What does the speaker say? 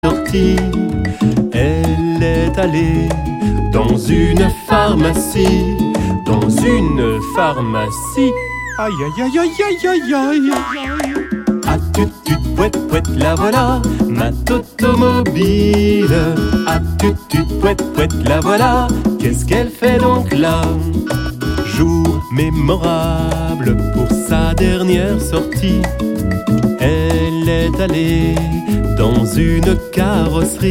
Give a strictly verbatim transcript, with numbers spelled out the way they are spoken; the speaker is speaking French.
sortie, elle est allée dans une pharmacie, dans une pharmacie. Aïe aïe aïe aïe aïe aïe aïe aïe. Ah tut tut pouet pouet, la voilà, ma automobile. Ah tut tut pouet pouet, la voilà, qu'est-ce qu'elle fait donc là? Jour mémorable pour sa dernière sortie, elle est allée dans une carrosserie.